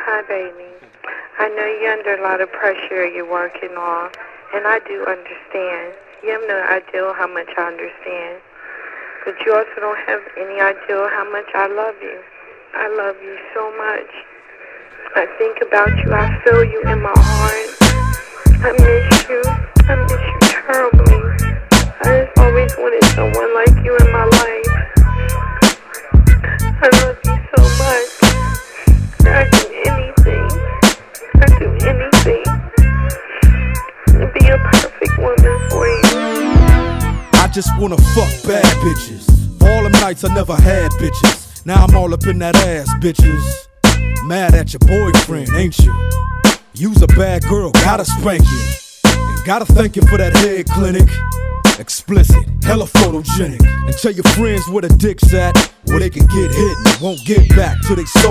Hi, baby. I know you're under a lot of pressure you're working on, and I do understand. You have no idea how much I understand. But you also don't have any idea how much I love you. I love you so much. I think about you. I feel you in my heart. I miss you. I miss you terribly. I just always wanted someone like you in my life. I love you so much. I'd do anything. I'd do anything to be a perfect woman for you. I just wanna fuck bad bitches. For all them nights I never had bitches. Now I'm all up in that ass, bitches. Mad at your boyfriend, ain't you? You's a bad girl, gotta spank you. And gotta thank you for that head clinic. Explicit, hella photogenic. And tell your friends where the dick's at, where they can get hit and won't get back till they sold.